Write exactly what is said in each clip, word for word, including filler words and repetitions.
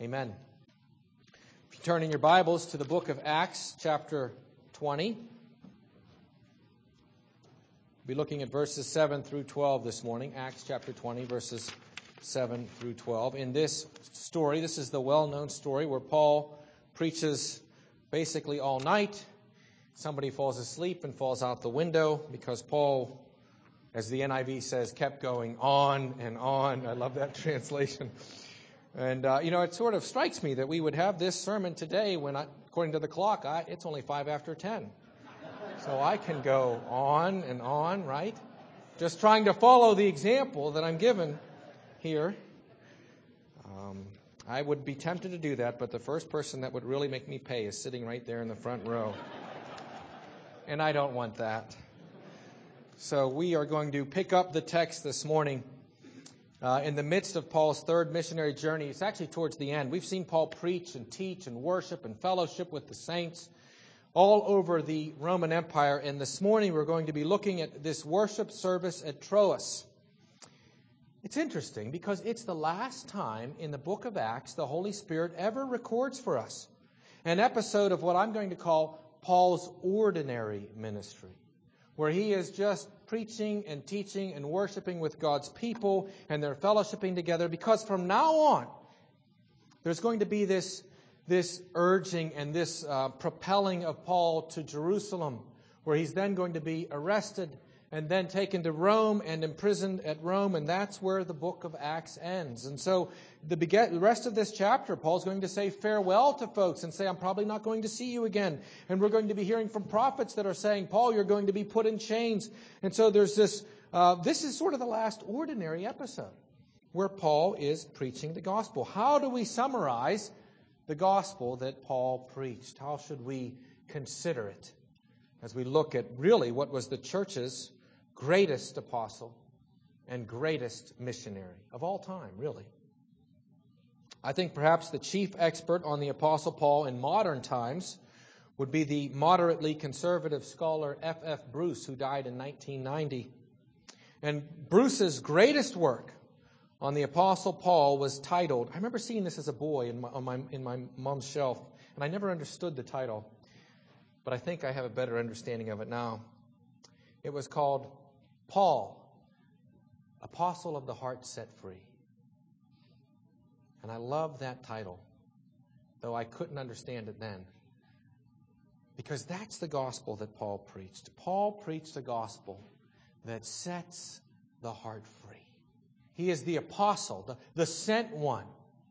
Amen. If you turn in your Bibles to the book of Acts, chapter twenty, we'll be looking at verses seven through twelve this morning. Acts chapter twenty, verses seven through twelve. In this story, this is the well-known story where Paul preaches basically all night. Somebody falls asleep and falls out the window because Paul, as the N I V says, kept going on and on. I love that translation. And, uh, you know, it sort of strikes me that we would have this sermon today when, I, according to the clock, I, it's only five after ten. So I can go on and on, right? Just trying to follow the example that I'm given here. Um, I would be tempted to do that, but the first person that would really make me pay is sitting right there in the front row. And I don't want that. So we are going to pick up the text this morning uh, in the midst of Paul's third missionary journey. It's actually towards the end. We've seen Paul preach and teach and worship and fellowship with the saints all over the Roman Empire. And this morning we're going to be looking at this worship service at Troas. It's interesting because it's the last time in the book of Acts the Holy Spirit ever records for us an episode of what I'm going to call Paul's ordinary ministry, where he is just preaching and teaching and worshiping with God's people, and they're fellowshipping together, because from now on, there's going to be this, this urging and this uh, propelling of Paul to Jerusalem, where he's then going to be arrested and then taken to Rome and imprisoned at Rome, and that's where the book of Acts ends. And so the, beg- the rest of this chapter, Paul's going to say farewell to folks and say, I'm probably not going to see you again. And we're going to be hearing from prophets that are saying, Paul, you're going to be put in chains. And so there's this, uh, this is sort of the last ordinary episode where Paul is preaching the gospel. How do we summarize the gospel that Paul preached? How should we consider it as we look at really what was the church's greatest apostle and greatest missionary of all time, really? I think perhaps the chief expert on the Apostle Paul in modern times would be the moderately conservative scholar F F Bruce, who died in nineteen ninety. And Bruce's greatest work on the Apostle Paul was titled, I remember seeing this as a boy in my, on my, in my mom's shelf, and I never understood the title, but I think I have a better understanding of it now. It was called Paul, Apostle of the Heart Set Free. And I love that title, though I couldn't understand it then, because that's the gospel that Paul preached. Paul preached a gospel that sets the heart free. He is the apostle, the, the sent one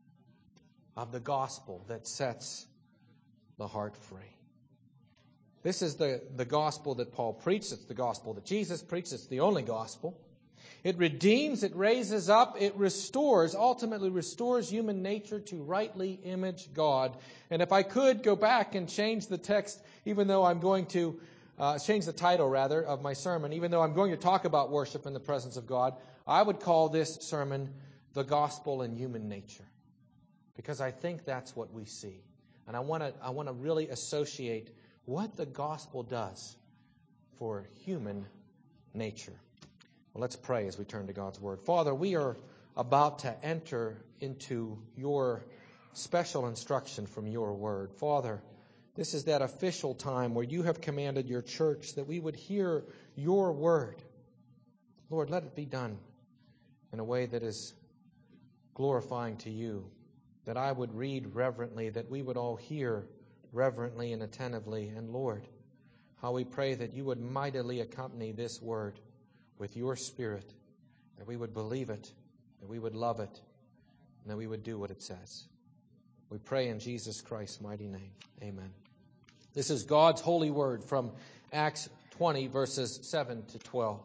of the gospel that sets the heart free. This is the, the gospel that Paul preached. It's the gospel that Jesus preached. It's the only gospel. It redeems, it raises up, it restores, ultimately restores human nature to rightly image God. And if I could go back and change the text, even though I'm going to, uh, change the title rather of my sermon, even though I'm going to talk about worship in the presence of God, I would call this sermon The Gospel in Human Nature. Because I think that's what we see. And I want to, I want to really associate what the gospel does for human nature. Well, let's pray as we turn to God's Word. Father, we are about to enter into your special instruction from your Word. Father, this is that official time where you have commanded your church that we would hear your Word. Lord, let it be done in a way that is glorifying to you, that I would read reverently, that we would all hear reverently and attentively. And Lord, how we pray that you would mightily accompany this word with your Spirit, that we would believe it, that we would love it, and that we would do what it says. We pray in Jesus Christ's mighty name. Amen. This is God's holy word from Acts twenty, verses seven to twelve.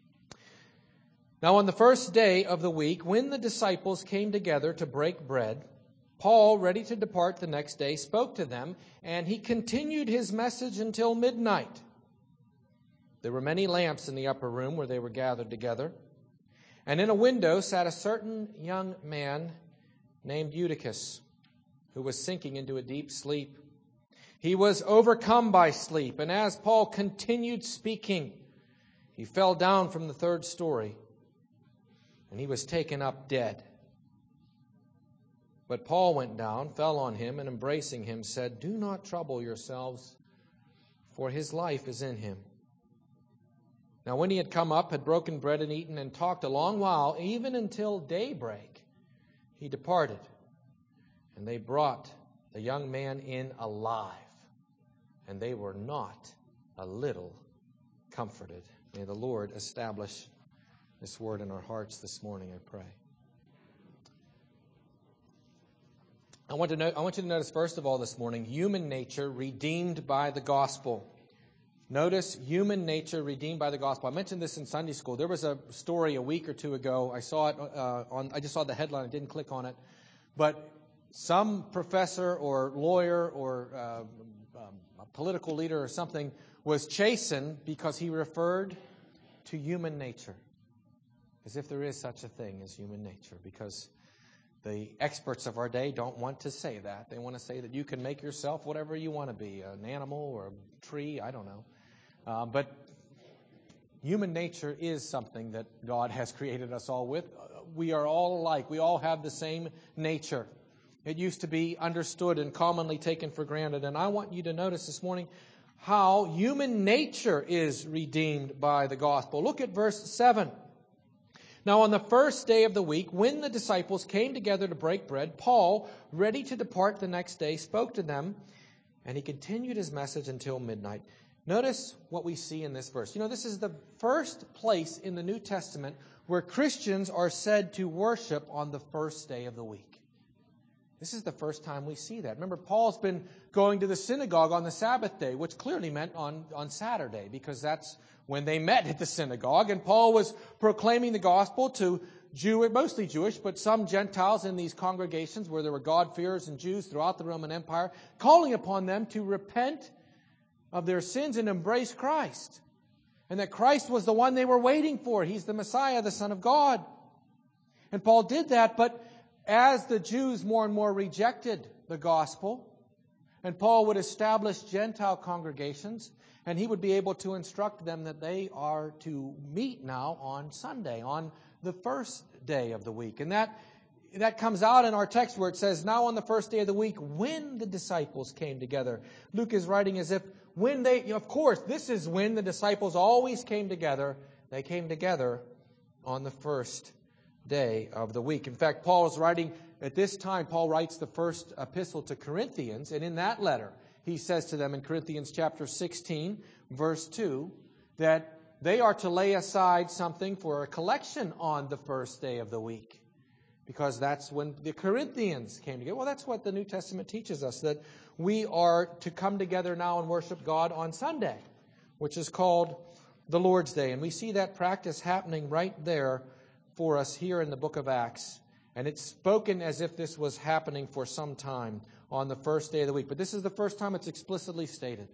Now on the first day of the week, when the disciples came together to break bread, Paul, ready to depart the next day, spoke to them, and he continued his message until midnight. There were many lamps in the upper room where they were gathered together, and in a window sat a certain young man named Eutychus, who was sinking into a deep sleep. He was overcome by sleep, and as Paul continued speaking, he fell down from the third story, and he was taken up dead. But Paul went down, fell on him, and embracing him said, "Do not trouble yourselves, for his life is in him." Now when he had come up, had broken bread and eaten, and talked a long while, even until daybreak, he departed. And they brought the young man in alive, and they were not a little comforted. May the Lord establish this word in our hearts this morning, I pray. I want to know, I want you to notice, first of all, this morning, human nature redeemed by the gospel. Notice human nature redeemed by the gospel. I mentioned this in Sunday school. There was a story a week or two ago. I saw it uh, on. I just saw the headline. I didn't click on it, but some professor or lawyer or uh, um, a political leader or something was chastened because he referred to human nature, as if there is such a thing as human nature, because the experts of our day don't want to say that. They want to say that you can make yourself whatever you want to be, an animal or a tree, I don't know. Uh, but human nature is something that God has created us all with. We are all alike. We all have the same nature. It used to be understood and commonly taken for granted. And I want you to notice this morning how human nature is redeemed by the gospel. Look at verse seven. Now on the first day of the week, when the disciples came together to break bread, Paul, ready to depart the next day, spoke to them, and he continued his message until midnight. Notice what we see in this verse. You know, this is the first place in the New Testament where Christians are said to worship on the first day of the week. This is the first time we see that. Remember, Paul's been going to the synagogue on the Sabbath day, which clearly meant on, on Saturday, because that's when they met at the synagogue. And Paul was proclaiming the gospel to Jew, mostly Jewish, but some Gentiles in these congregations where there were God-fearers and Jews throughout the Roman Empire, calling upon them to repent of their sins and embrace Christ. And that Christ was the one they were waiting for. He's the Messiah, the Son of God. And Paul did that, but as the Jews more and more rejected the gospel, and Paul would establish Gentile congregations, and he would be able to instruct them that they are to meet now on Sunday, on the first day of the week. And that that comes out in our text where it says, now on the first day of the week, when the disciples came together. Luke is writing as if when they, of course, this is when the disciples always came together. They came together on the first day of the week. In fact, Paul is writing, at this time, Paul writes the first epistle to Corinthians, and in that letter, he says to them in Corinthians chapter sixteen, verse two, that they are to lay aside something for a collection on the first day of the week, because that's when the Corinthians came together. Well, that's what the New Testament teaches us, that we are to come together now and worship God on Sunday, which is called the Lord's Day. And we see that practice happening right there for us here in the book of Acts. And it's spoken as if this was happening for some time on the first day of the week. But this is the first time it's explicitly stated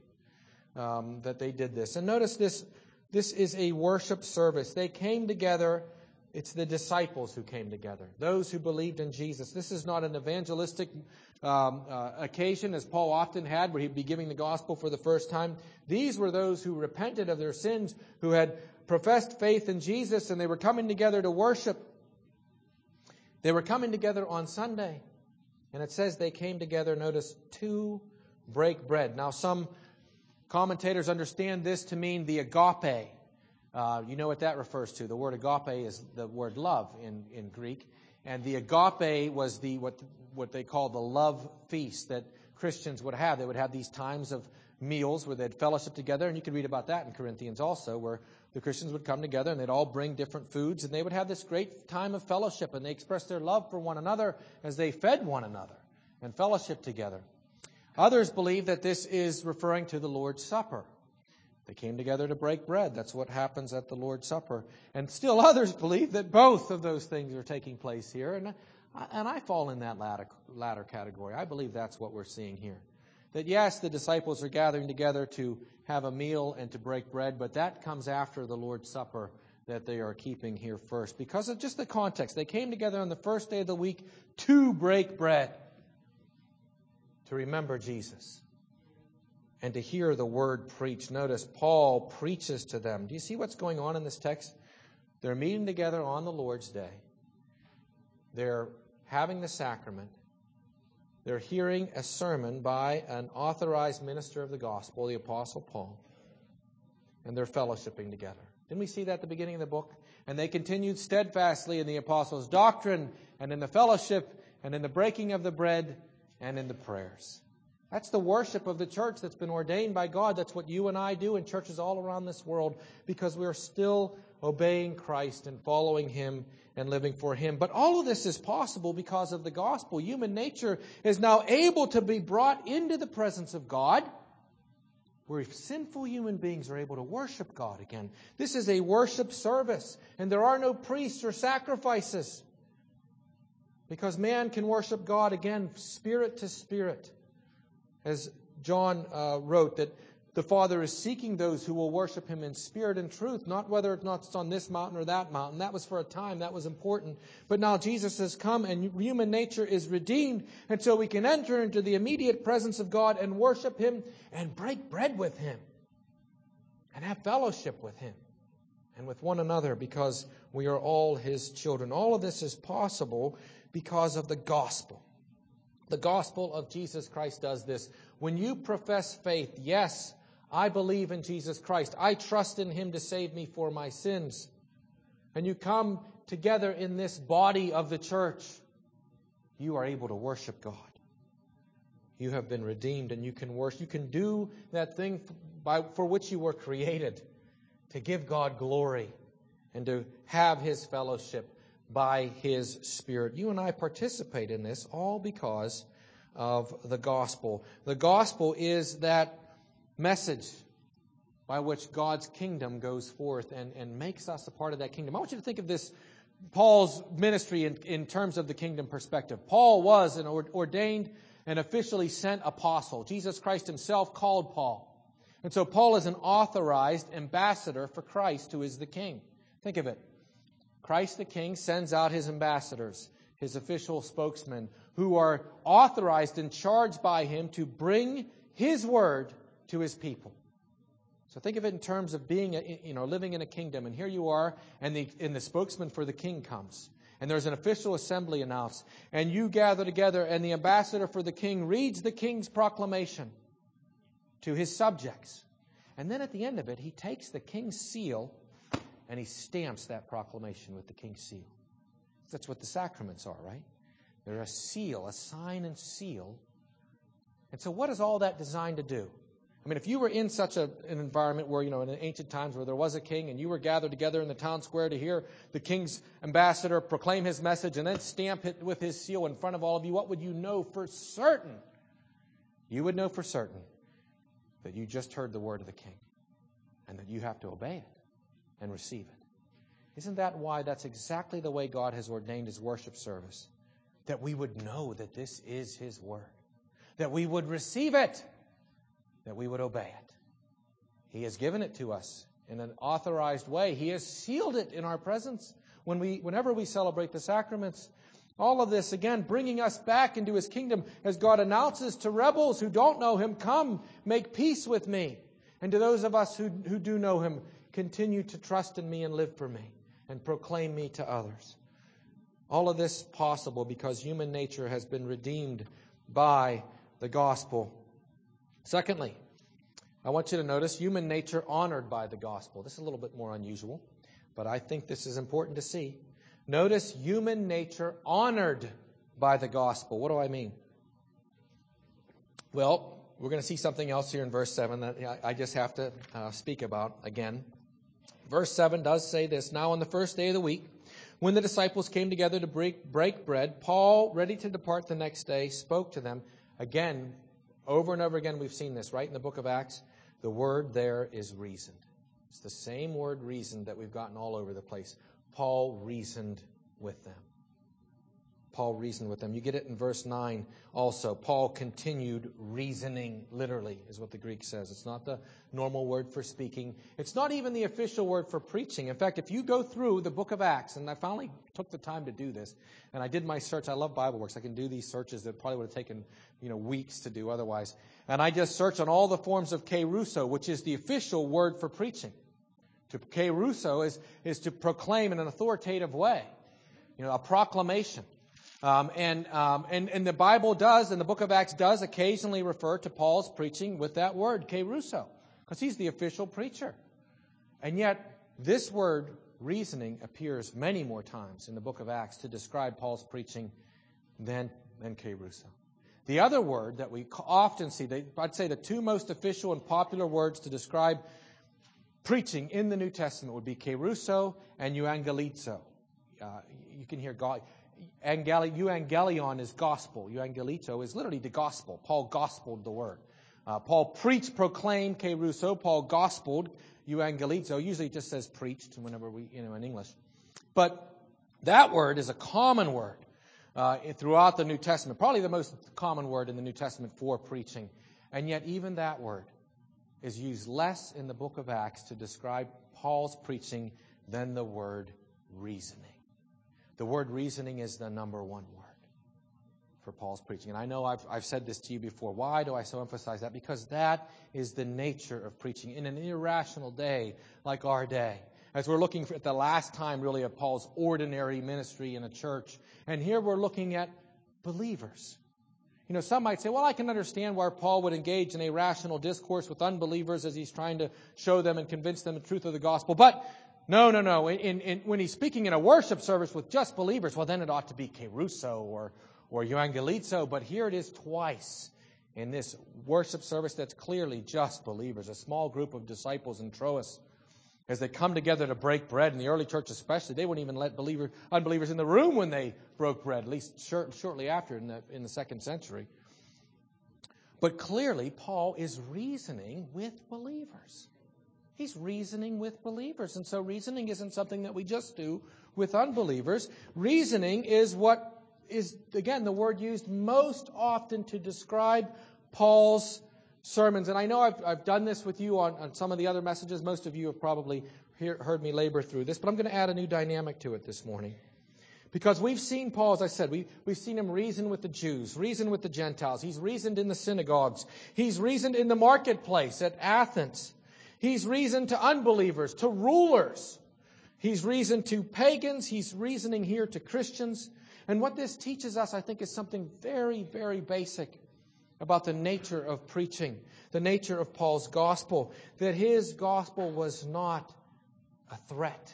um, that they did this. And notice this, this is a worship service. They came together. It's the disciples who came together, those who believed in Jesus. This is not an evangelistic um, uh, occasion, as Paul often had, where he'd be giving the gospel for the first time. These were those who repented of their sins, who had professed faith in Jesus, and they were coming together to worship. They were coming together on Sunday. And it says they came together, notice, to break bread. Now, some commentators understand this to mean the agape. Uh, you know what that refers to. The word agape is the word love in, in Greek. And the agape was the what what they call the love feast that Christians would have. They would have these times of meals where they'd fellowship together. And you can read about that in Corinthians also, where the Christians would come together and they'd all bring different foods. And they would have this great time of fellowship. And they expressed their love for one another as they fed one another and fellowship together. Others believe that this is referring to the Lord's Supper. They came together to break bread. That's what happens at the Lord's Supper. And still others believe that both of those things are taking place here. And I, and I fall in that latter, latter category. I believe that's what we're seeing here. That yes, the disciples are gathering together to have a meal and to break bread, but that comes after the Lord's Supper that they are keeping here first. Because of just the context. They came together on the first day of the week to break bread, to remember Jesus, and to hear the word preached. Notice, Paul preaches to them. Do you see what's going on in this text? They're meeting together on the Lord's Day. They're having the sacrament. They're hearing a sermon by an authorized minister of the gospel, the Apostle Paul, and they're fellowshipping together. Didn't we see that at the beginning of the book? And they continued steadfastly in the apostles' doctrine and in the fellowship and in the breaking of the bread and in the prayers. That's the worship of the church that's been ordained by God. That's what you and I do in churches all around this world because we are still obeying Christ and following Him and living for Him. But all of this is possible because of the gospel. Human nature is now able to be brought into the presence of God, where sinful human beings are able to worship God again. This is a worship service, and there are no priests or sacrifices, because man can worship God again, spirit to spirit. As John uh, wrote, that the Father is seeking those who will worship Him in spirit and truth, not whether or not it's on this mountain or that mountain. That was for a time, that was important. But now Jesus has come and human nature is redeemed, and so we can enter into the immediate presence of God and worship Him and break bread with Him and have fellowship with Him and with one another, because we are all His children. All of this is possible because of the gospel. The gospel of Jesus Christ does this. When you profess faith, yes, I believe in Jesus Christ, I trust in Him to save me for my sins, and you come together in this body of the church, you are able to worship God. You have been redeemed, and you can worship. You can do that thing by, for which you were created, to give God glory and to have His fellowship by His Spirit. You and I participate in this all because of the gospel. The gospel is that message by which God's kingdom goes forth and, and makes us a part of that kingdom. I want you to think of this, Paul's ministry in, in terms of the kingdom perspective. Paul was an ordained and officially sent apostle. Jesus Christ Himself called Paul. And so Paul is an authorized ambassador for Christ, who is the King. Think of it. Christ the King sends out His ambassadors, His official spokesmen, who are authorized and charged by Him to bring His word to His people. So think of it in terms of being, a, you know, living in a kingdom. And here you are, and the, and the spokesman for the King comes. And there's an official assembly announced. And you gather together, and the ambassador for the King reads the King's proclamation to his subjects. And then at the end of it, he takes the King's seal and he stamps that proclamation with the King's seal. That's what the sacraments are, right? They're a seal, a sign and seal. And so what is all that designed to do? I mean, if you were in such a, an environment where, you know, in the ancient times where there was a king and you were gathered together in the town square to hear the king's ambassador proclaim his message and then stamp it with his seal in front of all of you, what would you know for certain? You would know for certain that you just heard the word of the king and that you have to obey it and receive it. Isn't that why that's exactly the way God has ordained His worship service? That we would know that this is His word. That we would receive it. That we would obey it. He has given it to us in an authorized way. He has sealed it in our presence when we, whenever we celebrate the sacraments. All of this, again, bringing us back into His kingdom as God announces to rebels who don't know Him, come, make peace with me. And to those of us who, who do know Him, continue to trust in me and live for me and proclaim me to others. All of this possible because human nature has been redeemed by the gospel. Secondly, I want you to notice human nature honored by the gospel. This is a little bit more unusual, but I think this is important to see. Notice human nature honored by the gospel. What do I mean? Well, we're going to see something else here in verse seven that I just have to uh, speak about again. Verse seven does say this, now on the first day of the week, when the disciples came together to break, break bread, Paul, ready to depart the next day, spoke to them. Again, over and over again, we've seen this, right, in the book of Acts. The word there is reasoned. It's the same word reasoned that we've gotten all over the place. Paul reasoned with them. Paul reasoned with them. You get it in verse nine also. Paul continued reasoning, literally, is what the Greek says. It's not the normal word for speaking. It's not even the official word for preaching. In fact, if you go through the book of Acts, and I finally took the time to do this, and I did my search. I love BibleWorks. I can do these searches that probably would have taken, you know, weeks to do otherwise. And I just searched on all the forms of kerusso, which is the official word for preaching. To kerusso is, is to proclaim in an authoritative way, you know, a proclamation. Um, and, um, and, and the Bible does, and the book of Acts does occasionally refer to Paul's preaching with that word, kerusso, because he's the official preacher. And yet, this word, reasoning, appears many more times in the book of Acts to describe Paul's preaching than, than kerusso. The other word that we often see, they, I'd say the two most official and popular words to describe preaching in the New Testament would be kerusso and euangelizo. Uh, you can hear God. Angeli, euangelion is gospel. Euangelito is literally the gospel. Paul gospeled the word. Uh, Paul preached, proclaimed, kerusso. Paul gospeled, euangelizo. Usually it just says preached whenever we, you know, in English. But that word is a common word uh, throughout the New Testament. Probably the most common word in the New Testament for preaching. And yet even that word is used less in the book of Acts to describe Paul's preaching than the word reasoning. The word reasoning is the number one word for Paul's preaching. And I know I've, I've said this to you before. Why do I so emphasize that? Because that is the nature of preaching in an irrational day like our day. As we're looking at the last time, really, of Paul's ordinary ministry in a church. And here we're looking at believers. You know, some might say, well, I can understand why Paul would engage in a rational discourse with unbelievers as he's trying to show them and convince them the truth of the gospel. But no, no, no. In, in, when he's speaking in a worship service with just believers, well, then it ought to be kerusso or, or euangelizo. But here it is twice in this worship service that's clearly just believers, a small group of disciples in Troas. As they come together to break bread, in the early church especially, they wouldn't even let believer, unbelievers in the room when they broke bread, at least short, shortly after in the, in the second century. But clearly, Paul is reasoning with believers. He's reasoning with believers. And so reasoning isn't something that we just do with unbelievers. Reasoning is what is, again, the word used most often to describe Paul's sermons. And I know I've, I've done this with you on, on some of the other messages. Most of you have probably hear, heard me labor through this. But I'm going to add a new dynamic to it this morning. Because we've seen Paul, as I said, we, we've seen him reason with the Jews, reason with the Gentiles. He's reasoned in the synagogues. He's reasoned in the marketplace at Athens. He's reasoned to unbelievers, to rulers. He's reasoned to pagans. He's reasoning here to Christians. And what this teaches us, I think, is something very, very basic about the nature of preaching, the nature of Paul's gospel, that his gospel was not a threat.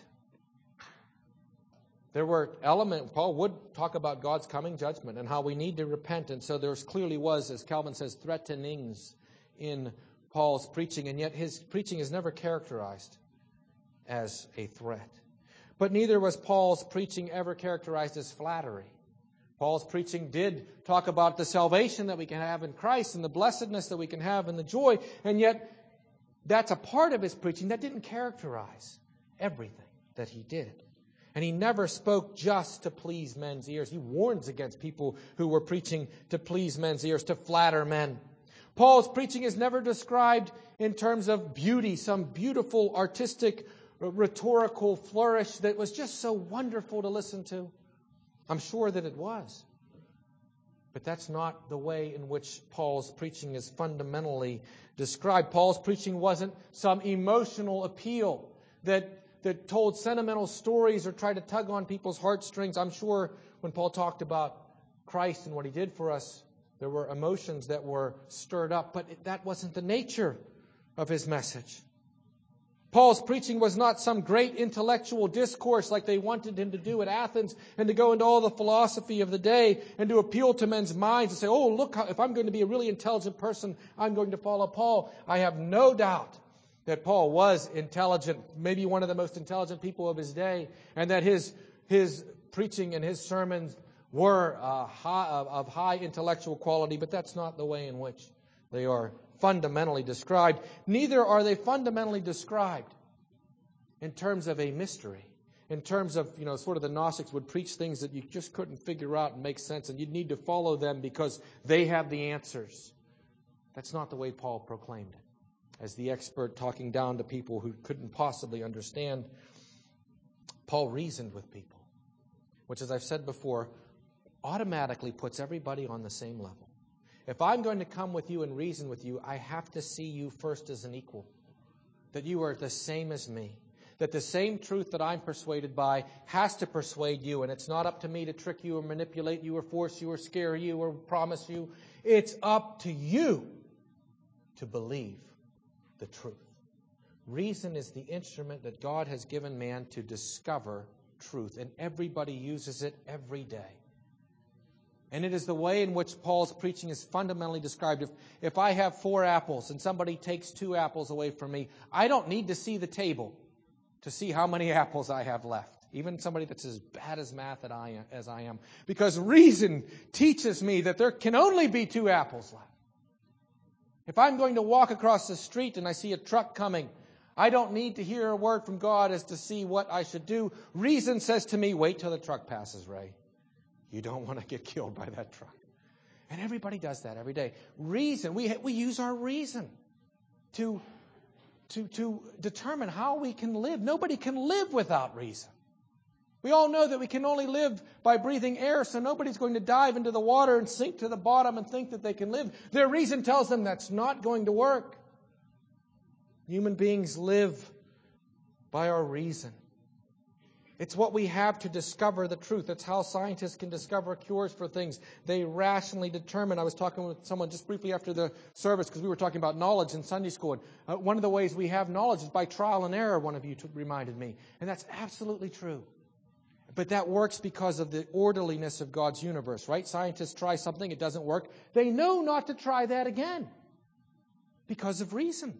There were elements, Paul would talk about God's coming judgment and how we need to repent. And so there clearly was, as Calvin says, threatenings in Paul's preaching, and yet his preaching is never characterized as a threat. But neither was Paul's preaching ever characterized as flattery. Paul's preaching did talk about the salvation that we can have in Christ and the blessedness that we can have and the joy, and yet that's a part of his preaching that didn't characterize everything that he did. And he never spoke just to please men's ears. He warns against people who were preaching to please men's ears, to flatter men. Paul's preaching is never described in terms of beauty, some beautiful, artistic, rhetorical flourish that was just so wonderful to listen to. I'm sure that it was. But that's not the way in which Paul's preaching is fundamentally described. Paul's preaching wasn't some emotional appeal that, that told sentimental stories or tried to tug on people's heartstrings. I'm sure when Paul talked about Christ and what he did for us, there were emotions that were stirred up, but that wasn't the nature of his message. Paul's preaching was not some great intellectual discourse like they wanted him to do at Athens and to go into all the philosophy of the day and to appeal to men's minds and say, oh, look, how, if I'm going to be a really intelligent person, I'm going to follow Paul. I have no doubt that Paul was intelligent, maybe one of the most intelligent people of his day, and that his, his preaching and his sermons were uh, high, of high intellectual quality, but that's not the way in which they are fundamentally described. Neither are they fundamentally described in terms of a mystery, in terms of, you know, sort of the Gnostics would preach things that you just couldn't figure out and make sense, and you'd need to follow them because they have the answers. That's not the way Paul proclaimed it. As the expert talking down to people who couldn't possibly understand, Paul reasoned with people, which, as I've said before, automatically puts everybody on the same level. If I'm going to come with you and reason with you, I have to see you first as an equal, that you are the same as me, that the same truth that I'm persuaded by has to persuade you. And it's not up to me to trick you or manipulate you or force you or scare you or promise you. It's up to you to believe the truth. Reason is the instrument that God has given man to discover truth. And everybody uses it every day. And it is the way in which Paul's preaching is fundamentally described. If, if I have four apples and somebody takes two apples away from me, I don't need to see the table to see how many apples I have left. Even somebody that's as bad as math that I am, as I am. Because reason teaches me that there can only be two apples left. If I'm going to walk across the street and I see a truck coming, I don't need to hear a word from God as to see what I should do. Reason says to me, wait till the truck passes, Ray. You don't want to get killed by that truck. And everybody does that every day. Reason, we we use our reason to, to, to determine how we can live. Nobody can live without reason. We all know that we can only live by breathing air, so nobody's going to dive into the water and sink to the bottom and think that they can live. Their reason tells them that's not going to work. Human beings live by our reason. It's what we have to discover the truth. It's how scientists can discover cures for things. They rationally determine. I was talking with someone just briefly after the service because we were talking about knowledge in Sunday school. And, uh, one of the ways we have knowledge is by trial and error, one of you t- reminded me. And that's absolutely true. But that works because of the orderliness of God's universe, right? Scientists try something, it doesn't work. They know not to try that again because of reason.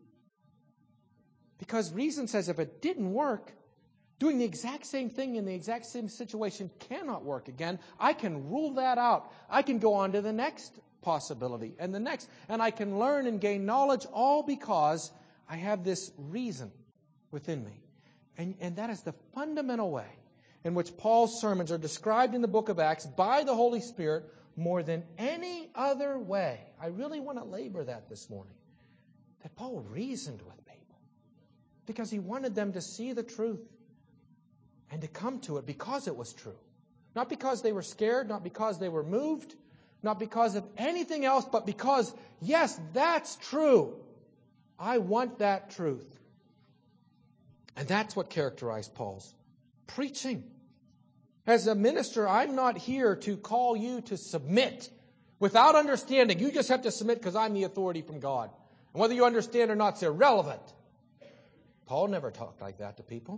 Because reason says if it didn't work, doing the exact same thing in the exact same situation cannot work again. I can rule that out. I can go on to the next possibility and the next. And I can learn and gain knowledge all because I have this reason within me. And, and that is the fundamental way in which Paul's sermons are described in the book of Acts by the Holy Spirit more than any other way. I really want to labor that this morning. That Paul reasoned with people because he wanted them to see the truth and to come to it because it was true. Not because they were scared, not because they were moved, not because of anything else, but because, yes, that's true. I want that truth. And that's what characterized Paul's preaching. As a minister, I'm not here to call you to submit without understanding. You just have to submit because I'm the authority from God. And whether you understand or not is irrelevant. Paul never talked like that to people.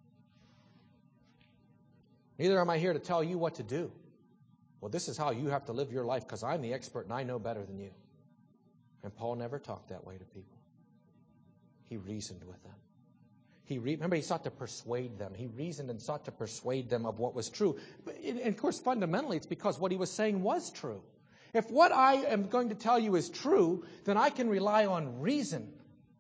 Neither am I here to tell you what to do. Well, this is how you have to live your life because I'm the expert and I know better than you. And Paul never talked that way to people. He reasoned with them. He re- Remember, he sought to persuade them. He reasoned and sought to persuade them of what was true. But, and of course, fundamentally, it's because what he was saying was true. If what I am going to tell you is true, then I can rely on reason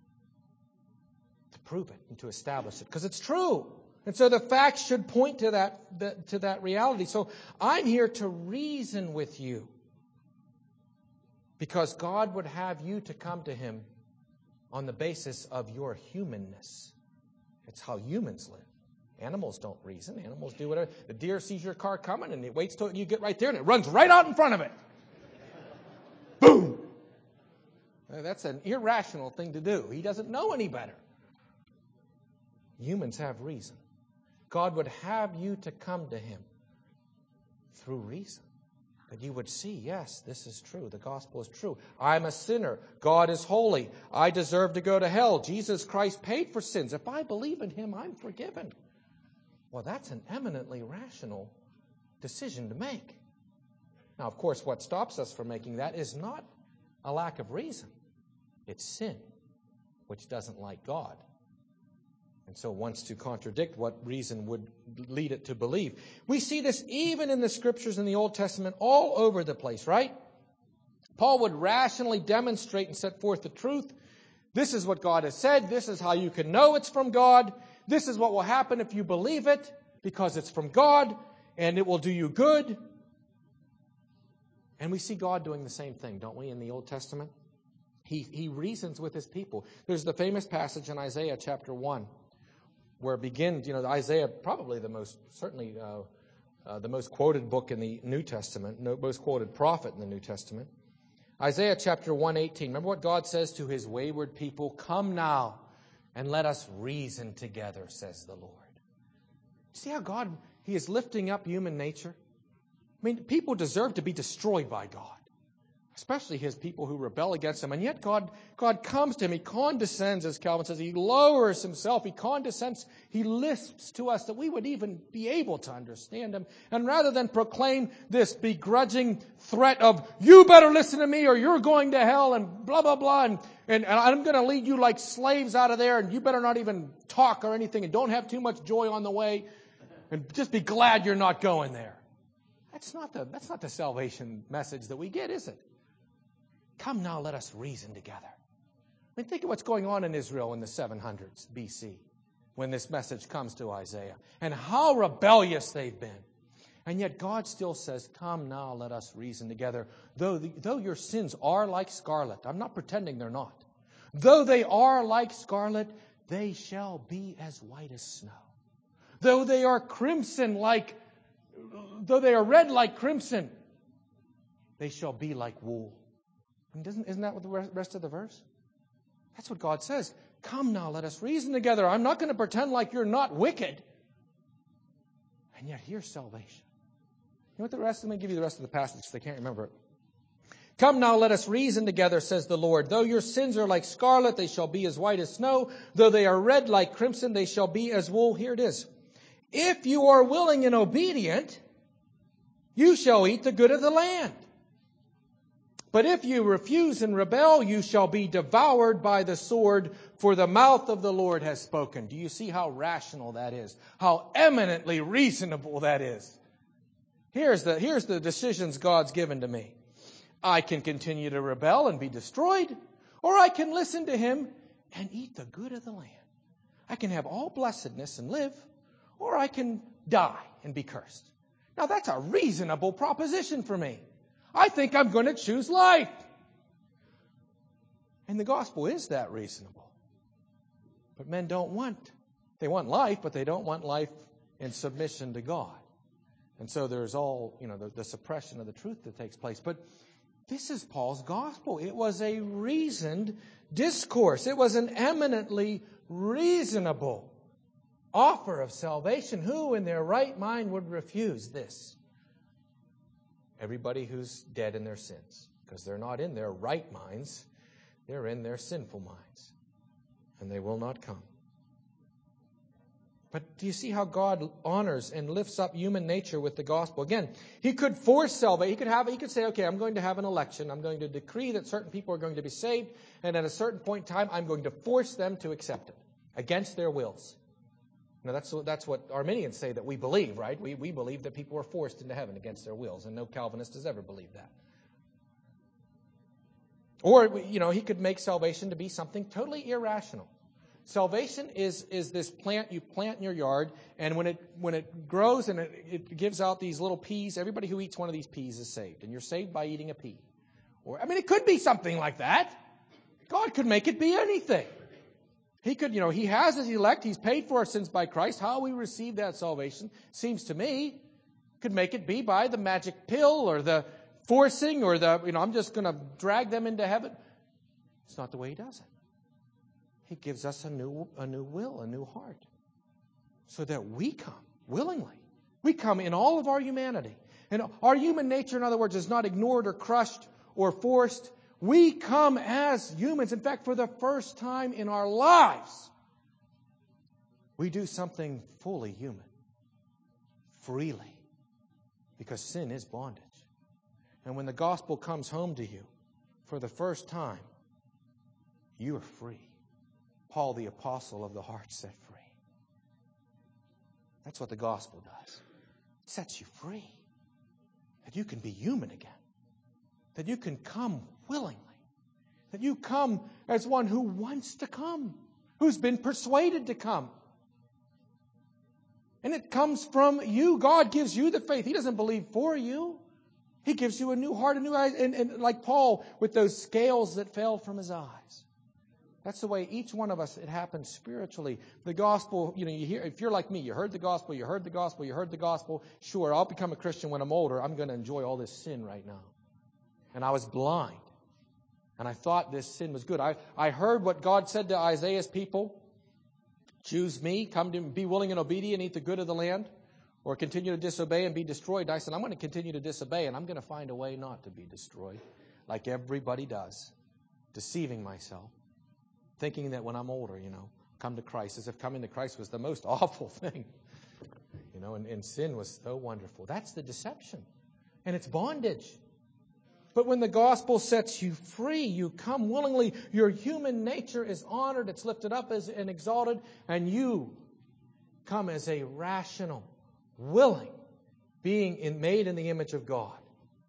to prove it and to establish it because it's true. And so the facts should point to that, that to that reality. So I'm here to reason with you because God would have you to come to Him on the basis of your humanness. It's how humans live. Animals don't reason. Animals do whatever. The deer sees your car coming and it waits till you get right there and it runs right out in front of it. Boom! That's an irrational thing to do. He doesn't know any better. Humans have reason. God would have you to come to Him through reason. That you would see, yes, this is true. The gospel is true. I'm a sinner. God is holy. I deserve to go to hell. Jesus Christ paid for sins. If I believe in Him, I'm forgiven. Well, that's an eminently rational decision to make. Now, of course, what stops us from making that is not a lack of reason. It's sin, which doesn't like God. And so wants to contradict what reason would lead it to believe. We see this even in the Scriptures in the Old Testament all over the place, right? Paul would rationally demonstrate and set forth the truth. This is what God has said. This is how you can know it's from God. This is what will happen if you believe it, because it's from God, and it will do you good. And we see God doing the same thing, don't we, in the Old Testament? He, he reasons with His people. There's the famous passage in Isaiah chapter one. Where it begins, you know, Isaiah, probably the most, certainly uh, uh, the most quoted book in the New Testament, no, most quoted prophet in the New Testament. Isaiah chapter one eighteen. Remember what God says to His wayward people? Come now and let us reason together, says the Lord. See how God, He is lifting up human nature? I mean, people deserve to be destroyed by God, especially His people who rebel against Him. And yet God, God comes to him. He condescends, as Calvin says. He lowers Himself. He condescends. He lisps to us that we would even be able to understand Him. And rather than proclaim this begrudging threat of, you better listen to me or you're going to hell and blah, blah, blah, and, and, and I'm going to lead you like slaves out of there and you better not even talk or anything and don't have too much joy on the way and just be glad you're not going there. That's not the, that's not the salvation message that we get, is it? Come now, let us reason together. I mean, think of what's going on in Israel in the seven hundreds B C when this message comes to Isaiah and how rebellious they've been. And yet God still says, come now, let us reason together. Though, the, though your sins are like scarlet, I'm not pretending they're not. Though they are like scarlet, they shall be as white as snow. Though they are crimson like, though they are red like crimson, they shall be like wool. And doesn't, isn't that what the rest of the verse? That's what God says. Come now, let us reason together. I'm not going to pretend like you're not wicked. And yet here's salvation. You know what the rest? Let me give you the rest of the passage because I can't remember it. Come now, let us reason together, says the Lord. Though your sins are like scarlet, they shall be as white as snow. Though they are red like crimson, they shall be as wool. Here it is. If you are willing and obedient, you shall eat the good of the land. But if you refuse and rebel, you shall be devoured by the sword, for the mouth of the Lord has spoken. Do you see how rational that is? How eminently reasonable that is? Here's the, here's the decisions God's given to me. I can continue to rebel and be destroyed, or I can listen to Him and eat the good of the land. I can have all blessedness and live, or I can die and be cursed. Now that's a reasonable proposition for me. I think I'm going to choose life. And the gospel is that reasonable. But men don't want, they want life, but they don't want life in submission to God. And so there's all, you know, the, the suppression of the truth that takes place. But this is Paul's gospel. It was a reasoned discourse. It was an eminently reasonable offer of salvation. Who in their right mind would refuse this? Everybody who's dead in their sins, because they're not in their right minds, they're in their sinful minds, and they will not come. But do you see how God honors and lifts up human nature with the gospel? Again, He could force salvation. He could have. He could say, okay, I'm going to have an election. I'm going to decree that certain people are going to be saved, and at a certain point in time, I'm going to force them to accept it against their wills. Now, that's, that's what Arminians say that we believe, right? We, we believe that people are forced into heaven against their wills, and no Calvinist has ever believed that. Or, you know, He could make salvation to be something totally irrational. Salvation is, is this plant you plant in your yard, and when it when it grows and it, it gives out these little peas, everybody who eats one of these peas is saved, and you're saved by eating a pea. Or, I mean, it could be something like that. God could make it be anything. He could, you know, He has His elect. He's paid for our sins by Christ. How we receive that salvation, seems to me, could make it be by the magic pill or the forcing or the, you know, I'm just going to drag them into heaven. It's not the way He does it. He gives us a new, a new will, a new heart, so that we come willingly. We come in all of our humanity. And our human nature, in other words, is not ignored or crushed or forced. We come as humans. In fact, for the first time in our lives, we do something fully human, freely, because sin is bondage. And when the gospel comes home to you, for the first time, you are free. Paul, the apostle of the heart, set free. That's what the gospel does. It sets you free. That you can be human again. That you can come willingly. That you come as one who wants to come. Who's been persuaded to come. And it comes from you. God gives you the faith. He doesn't believe for you. He gives you a new heart, a new eyes. And, and like Paul with those scales that fell from his eyes. That's the way each one of us, it happens spiritually. The gospel, you know, you hear, if you're like me, you heard the gospel, you heard the gospel, you heard the gospel. Sure, I'll become a Christian when I'm older. I'm going to enjoy all this sin right now. And I was blind. And I thought this sin was good. I, I heard what God said to Isaiah's people. choose me, come to be willing and obedient, eat the good of the land, or continue to disobey and be destroyed. I said, I'm going to continue to disobey, and I'm going to find a way not to be destroyed, like everybody does, deceiving myself, thinking that when I'm older, you know, come to Christ, as if coming to Christ was the most awful thing. You know, and, and sin was so wonderful. That's the deception. And it's bondage. But when the gospel sets you free, you come willingly. Your human nature is honored, it's lifted up as and exalted, and you come as a rational, willing being in, made in the image of God.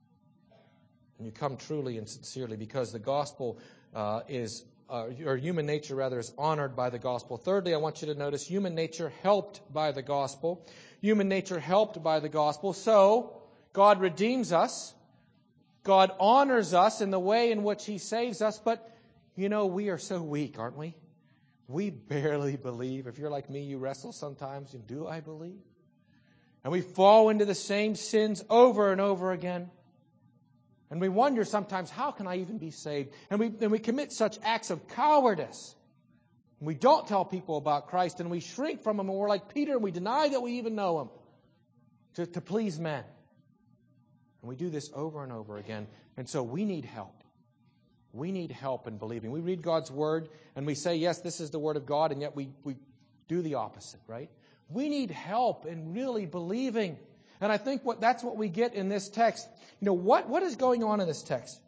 And you come truly and sincerely because the gospel uh, is, uh, or human nature rather, is honored by the gospel. Thirdly, I want you to notice human nature helped by the gospel. Human nature helped by the gospel. So, God redeems us. God honors us in the way in which He saves us. But, you know, we are so weak, aren't we? We barely believe. If you're like me, you wrestle sometimes. Do I believe? And we fall into the same sins over and over again. And we wonder sometimes, how can I even be saved? And we, and we commit such acts of cowardice. And we don't tell people about Christ, and we shrink from Him, and we're like Peter, and we deny that we even know Him to, to please men. And we do this over and over again. And so we need help. We need help in believing. We read God's Word, and we say, yes, this is the Word of God, and yet we, we do the opposite, right? We need help in really believing. And I think what that's what we get in this text. You know, what, what is going on in this text?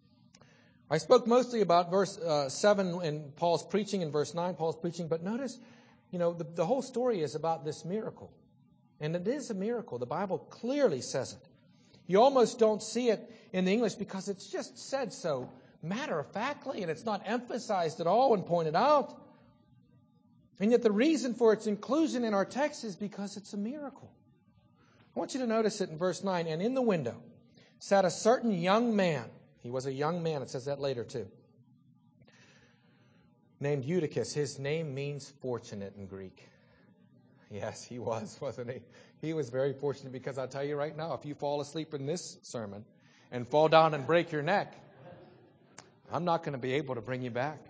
I spoke mostly about verse uh, seven and Paul's preaching, in verse nine, Paul's preaching. But notice, you know, the, the whole story is about this miracle. And it is a miracle. The Bible clearly says it. You almost don't see it in the English because it's just said so matter-of-factly, and it's not emphasized at all and pointed out. And yet the reason for its inclusion in our text is because it's a miracle. I want you to notice it in verse nine. And in the window sat a certain young man. He was a young man. It says that later too. Named Eutychus. His name means fortunate in Greek. Yes, he was, wasn't he? He was very fortunate because I'll tell you right now, if you fall asleep in this sermon and fall down and break your neck, I'm not going to be able to bring you back.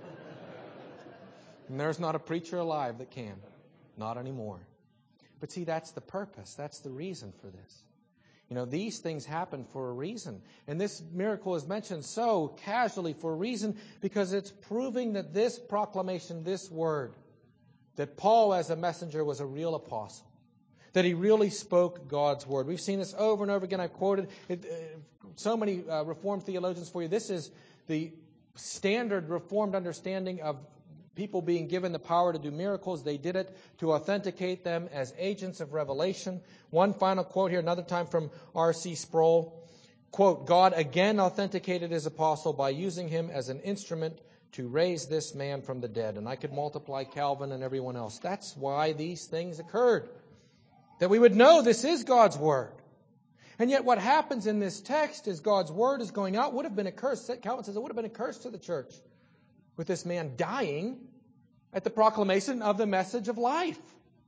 And there's not a preacher alive that can. Not anymore. But see, that's the purpose. That's the reason for this. You know, these things happen for a reason. And this miracle is mentioned so casually for a reason because it's proving that this proclamation, this word, that Paul as a messenger was a real apostle. That he really spoke God's word. We've seen this over and over again. I've quoted it, uh, so many uh, Reformed theologians for you. This is the standard Reformed understanding of people being given the power to do miracles. They did it to authenticate them as agents of revelation. One final quote here, another time from R C Sproul. Quote, God again authenticated His apostle by using him as an instrument to raise this man from the dead. And I could multiply Calvin and everyone else. That's why these things occurred. That we would know this is God's word. And yet what happens in this text is God's word is going out. Would have been a curse. Calvin says it would have been a curse to the church with this man dying at the proclamation of the message of life.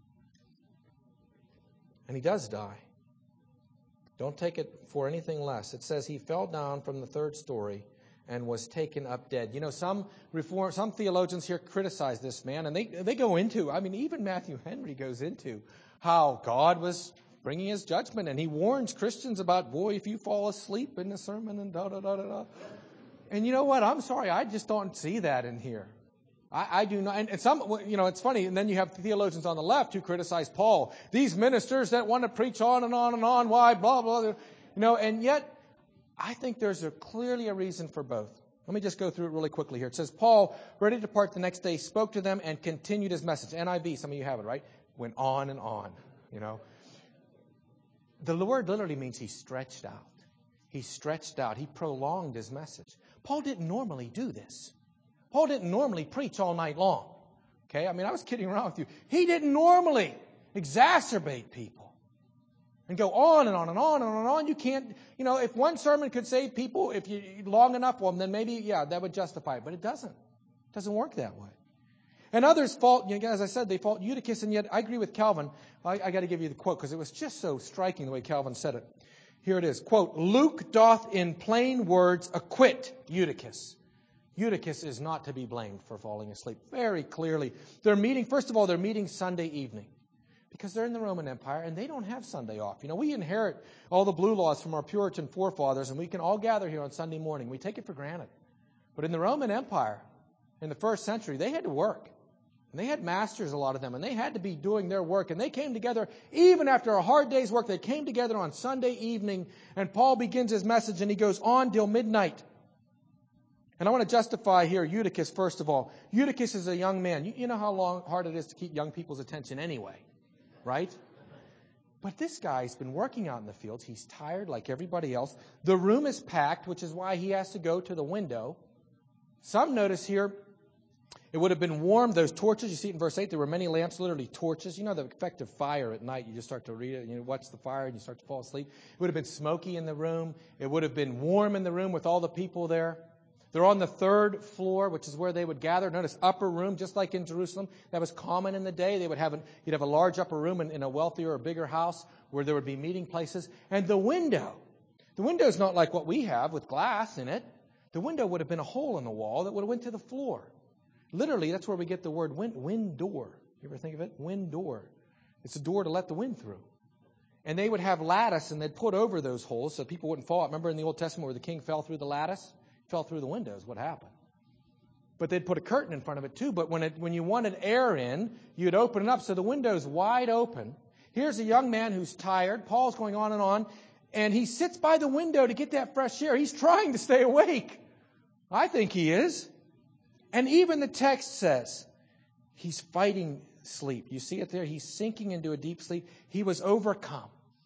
And he does die. Don't take it for anything less. It says he fell down from the third story and was taken up dead. You know, some reform, some theologians here criticize this man, and they they go into, I mean, even Matthew Henry goes into how God was bringing His judgment, and he warns Christians about, boy, if you fall asleep in the sermon and da da da da da. And you know what? I'm sorry, I just don't see that in here. I, I do not. And some, you know, it's funny. And then you have theologians on the left who criticize Paul. These ministers that want to preach on and on and on. Why? Blah blah. You know, and yet I think there's a, clearly a reason for both. Let me just go through it really quickly here. It says, Paul, ready to depart the next day, spoke to them and continued his message. N I V, some of you have it, right? Went on and on, you know. The word literally means he stretched out. He stretched out. He prolonged his message. Paul didn't normally do this. Paul didn't normally preach all night long. Okay? I mean, I was kidding around with you. He didn't normally exacerbate people. And go on and on and on and on and on. You can't, you know, if one sermon could save people, if you long enough for them, then maybe, yeah, that would justify it. But it doesn't. It doesn't work that way. And others fault, you know, as I said, they fault Eutychus, and yet I agree with Calvin. I, I got to give you the quote because it was just so striking the way Calvin said it. Here it is. Quote, Luke doth in plain words acquit Eutychus. Eutychus is not to be blamed for falling asleep. Very clearly. They're meeting, first of all, they're meeting Sunday evening. Because they're in the Roman Empire and they don't have Sunday off. You know, we inherit all the blue laws from our Puritan forefathers and we can all gather here on Sunday morning. We take it for granted. But in the Roman Empire, in the first century, they had to work. And they had masters, a lot of them, and they had to be doing their work. And they came together, even after a hard day's work, they came together on Sunday evening. And Paul begins his message and he goes on till midnight. And I want to justify here Eutychus, first of all. Eutychus is a young man. You, you know how long, hard it is to keep young people's attention anyway, right? But this guy's been working out in the fields. He's tired like everybody else. The room is packed, which is why he has to go to the window. Some notice here, it would have been warm. Those torches, you see it in verse eight, there were many lamps, literally torches. You know the effect of fire at night. You just start to read it, and you watch the fire, and you start to fall asleep. It would have been smoky in the room. It would have been warm in the room with all the people there. They're on the third floor, which is where they would gather. Notice upper room, just like in Jerusalem. That was common in the day. They would have an, you'd have a large upper room in, in a wealthier or bigger house where there would be meeting places. And the window. The window is not like what we have with glass in it. The window would have been a hole in the wall that would have went to the floor. Literally, that's where we get the word wind, wind door. You ever think of it? Wind door. It's a door to let the wind through. And they would have lattice, and they'd put over those holes so people wouldn't fall out. Remember in the Old Testament where the king fell through the lattice? Fell through the windows. What happened? But they'd put a curtain in front of it too. But when it, when you wanted air in, you'd open it up so the window's wide open. Here's a young man who's tired. Paul's going on and on. And he sits by the window to get that fresh air. He's trying to stay awake. I think he is. And even the text says he's fighting sleep. You see it there? He's sinking into a deep sleep. He was overcome.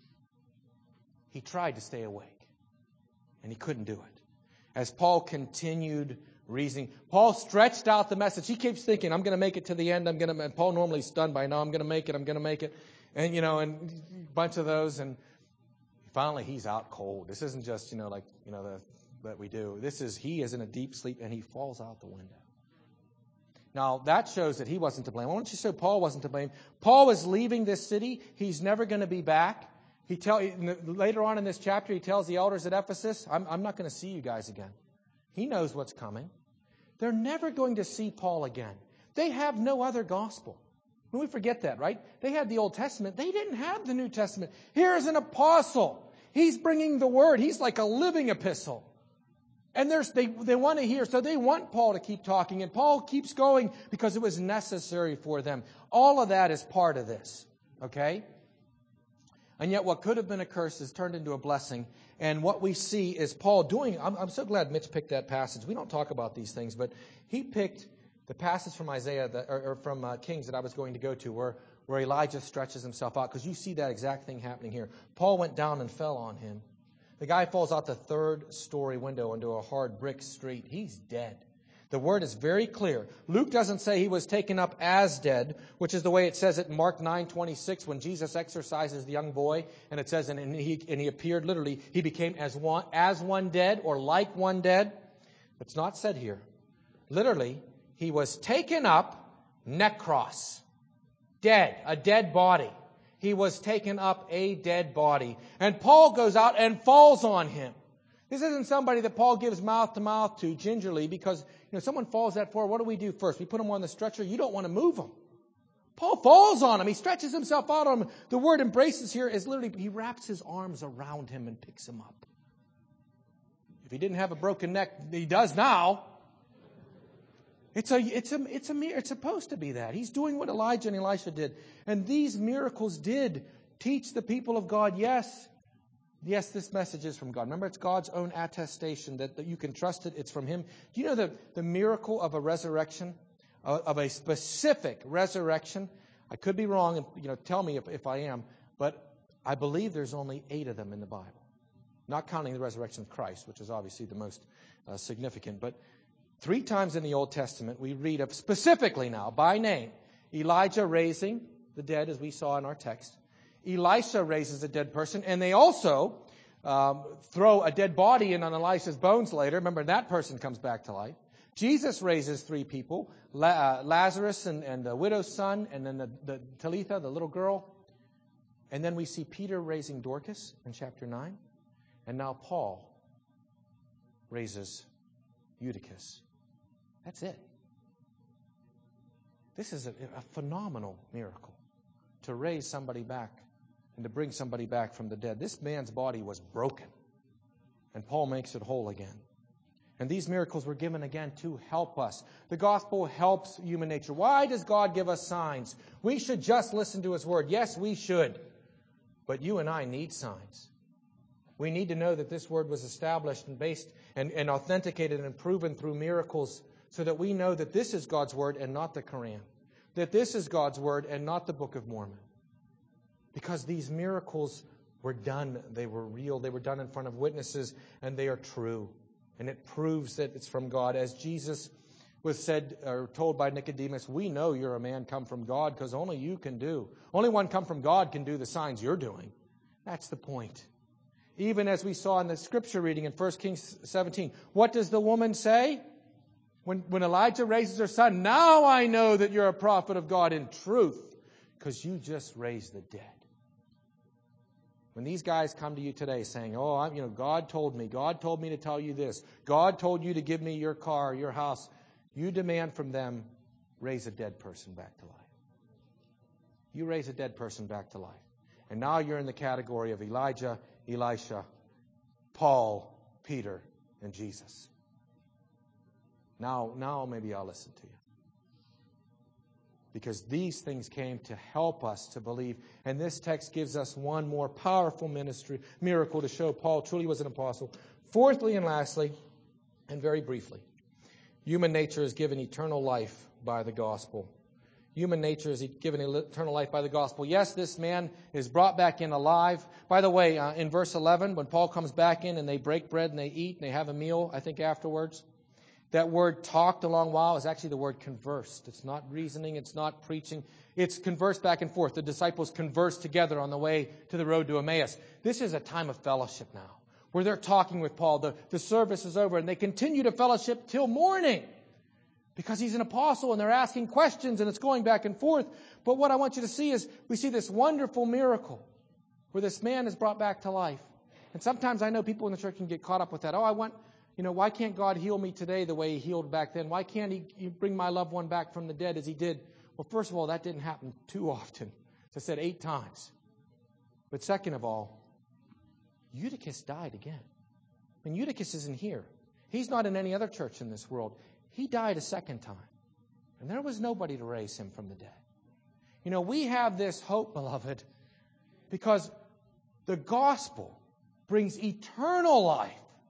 He tried to stay awake. And he couldn't do it. As Paul continued reasoning, Paul stretched out the message. He keeps thinking, I'm going to make it to the end. I'm going to, and Paul normally is stunned by, no, I'm going to make it. I'm going to make it. And, you know, and a bunch of those. And finally, he's out cold. This isn't just, you know, like, you know, the, that we do. This is, he is in a deep sleep and he falls out the window. Now, that shows that he wasn't to blame. Why don't you say Paul wasn't to blame? Paul was leaving this city. He's never going to be back. He tell later on in this chapter, he tells the elders at Ephesus, I'm, I'm not going to see you guys again. He knows what's coming. They're never going to see Paul again. They have no other gospel. And we forget that, right? They had the Old Testament. They didn't have the New Testament. Here's an apostle. He's bringing the word. He's like a living epistle. And there's, they, they want to hear, so they want Paul to keep talking. And Paul keeps going because it was necessary for them. All of that is part of this, okay? And yet what could have been a curse is turned into a blessing. And what we see is Paul doing, I'm, I'm so glad Mitch picked that passage. We don't talk about these things, but he picked the passage from Isaiah, that, or, or from uh, Kings that I was going to go to, where, where Elijah stretches himself out. Because you see that exact thing happening here. Paul went down and fell on him. The guy falls out the third story window into a hard brick street. He's dead. The word is very clear. Luke doesn't say he was taken up as dead, which is the way it says it in Mark nine twenty-six when Jesus exorcises the young boy. And it says, and he, and he appeared literally, he became as one, as one dead or like one dead. It's not said here. Literally, he was taken up, nekros, dead, a dead body. He was taken up a dead body. And Paul goes out and falls on him. This isn't somebody that Paul gives mouth to mouth to gingerly because, you know, someone falls that far. What do we do first? We put him on the stretcher. You don't want to move him. Paul falls on him. He stretches himself out on him. The word embraces here is literally he wraps his arms around him and picks him up. If he didn't have a broken neck, he does now. It's a, it's a, it's a, it's supposed to be that. He's doing what Elijah and Elisha did. And these miracles did teach the people of God, yes, yes, this message is from God. Remember, it's God's own attestation that, that you can trust it. It's from Him. Do you know the, the miracle of a resurrection, uh, of a specific resurrection? I could be wrong, and you know, tell me if, if I am, but I believe there's only eight of them in the Bible. Not counting the resurrection of Christ, which is obviously the most uh, significant. But three times in the Old Testament, we read of specifically now, by name, Elijah raising the dead, as we saw in our text. Elisha raises a dead person, and they also um, throw a dead body in on Elisha's bones later. Remember, that person comes back to life. Jesus raises three people, La- uh, Lazarus and, and the widow's son, and then the, the Talitha, the little girl. And then we see Peter raising Dorcas in chapter nine. And now Paul raises Eutychus That's it. This is a, a phenomenal miracle to raise somebody back and to bring somebody back from the dead. This man's body was broken, and Paul makes it whole again. And these miracles were given again to help us. The gospel helps human nature. Why does God give us signs? We should just listen to His word. Yes, we should. But you and I need signs. We need to know that this word was established and based and, and authenticated and proven through miracles, so that we know that this is God's word and not the Quran. That this is God's word and not the Book of Mormon. Because these miracles were done. They were real. They were done in front of witnesses, and they are true. And it proves that it's from God. As Jesus was said or told by Nicodemus, we know you're a man come from God, because only you can do. Only one come from God can do the signs you're doing. That's the point. Even as we saw in the scripture reading in First Kings seventeen, what does the woman say? When, when Elijah raises her son, now I know that you're a prophet of God in truth, because you just raised the dead. When these guys come to you today saying, oh, I'm, you know, God told me, God told me to tell you this, God told you to give me your car, your house, you demand from them, raise a dead person back to life. You raise a dead person back to life. And now you're in the category of Elijah, Elisha, Paul, Peter, and Jesus. Now, now maybe I'll listen to you. Because these things came to help us to believe. And this text gives us one more powerful ministry miracle to show Paul truly was an apostle. Fourthly and lastly, and very briefly, human nature is given eternal life by the gospel. Human nature is given eternal life by the gospel. Yes, this man is brought back in alive. By the way, uh, in verse eleven, when Paul comes back in and they break bread and they eat and they have a meal, I think afterwards, that word talked a long while is actually the word conversed. It's not reasoning. It's not preaching. It's conversed back and forth. The disciples conversed together on the way to the road to Emmaus. This is a time of fellowship now, where they're talking with Paul. The, the service is over, and they continue to fellowship till morning, because he's an apostle, and they're asking questions, and it's going back and forth. But what I want you to see is we see this wonderful miracle where this man is brought back to life. And sometimes I know people in the church can get caught up with that. Oh, I want... You know, why can't God heal me today the way He healed back then? Why can't He bring my loved one back from the dead as He did? Well, first of all, that didn't happen too often. As I said, eight times. But second of all, Eutychus died again. I mean, Eutychus isn't here. He's not in any other church in this world. He died a second time. And there was nobody to raise him from the dead. You know, we have this hope, beloved, because the gospel brings eternal life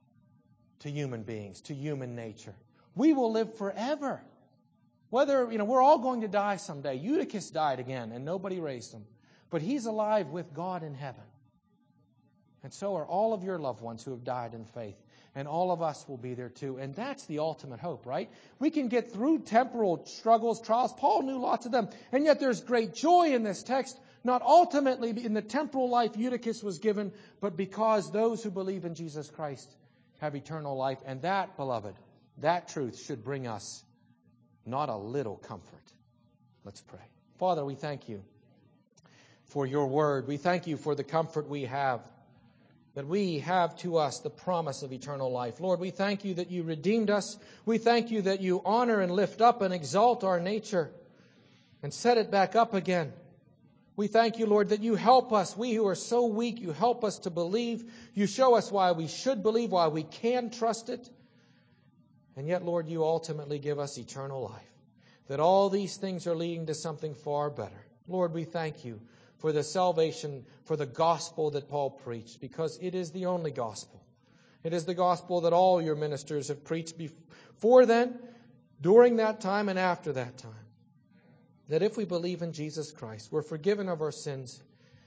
to human beings, to human nature. We will live forever. Whether, you know, we're all going to die someday. Eutychus died again, and nobody raised him. But he's alive with God in heaven. And so are all of your loved ones who have died in faith. And all of us will be there too. And that's the ultimate hope, right? We can get through temporal struggles, trials. Paul knew lots of them. And yet there's great joy in this text, not ultimately in the temporal life Eutychus was given, but because those who believe in Jesus Christ have eternal life. And that, beloved, that truth should bring us not a little comfort. Let's pray. Father, we thank you for your word. We thank you for the comfort we have, that we have to us the promise of eternal life. Lord, we thank you that you redeemed us. We thank you that you honor and lift up and exalt our nature and set it back up again. We thank you, Lord, that you help us. We who are so weak, you help us to believe. You show us why we should believe, why we can trust it. And yet, Lord, you ultimately give us eternal life. That all these things are leading to something far better. Lord, we thank you for the salvation, for the gospel that Paul preached, because it is the only gospel. It is the gospel that all your ministers have preached before then, during that time, and after that time. That if we believe in Jesus Christ, we're forgiven of our sins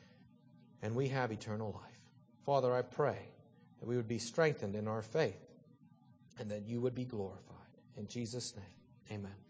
and we have eternal life. Father, I pray that we would be strengthened in our faith and that you would be glorified. In Jesus' name, amen.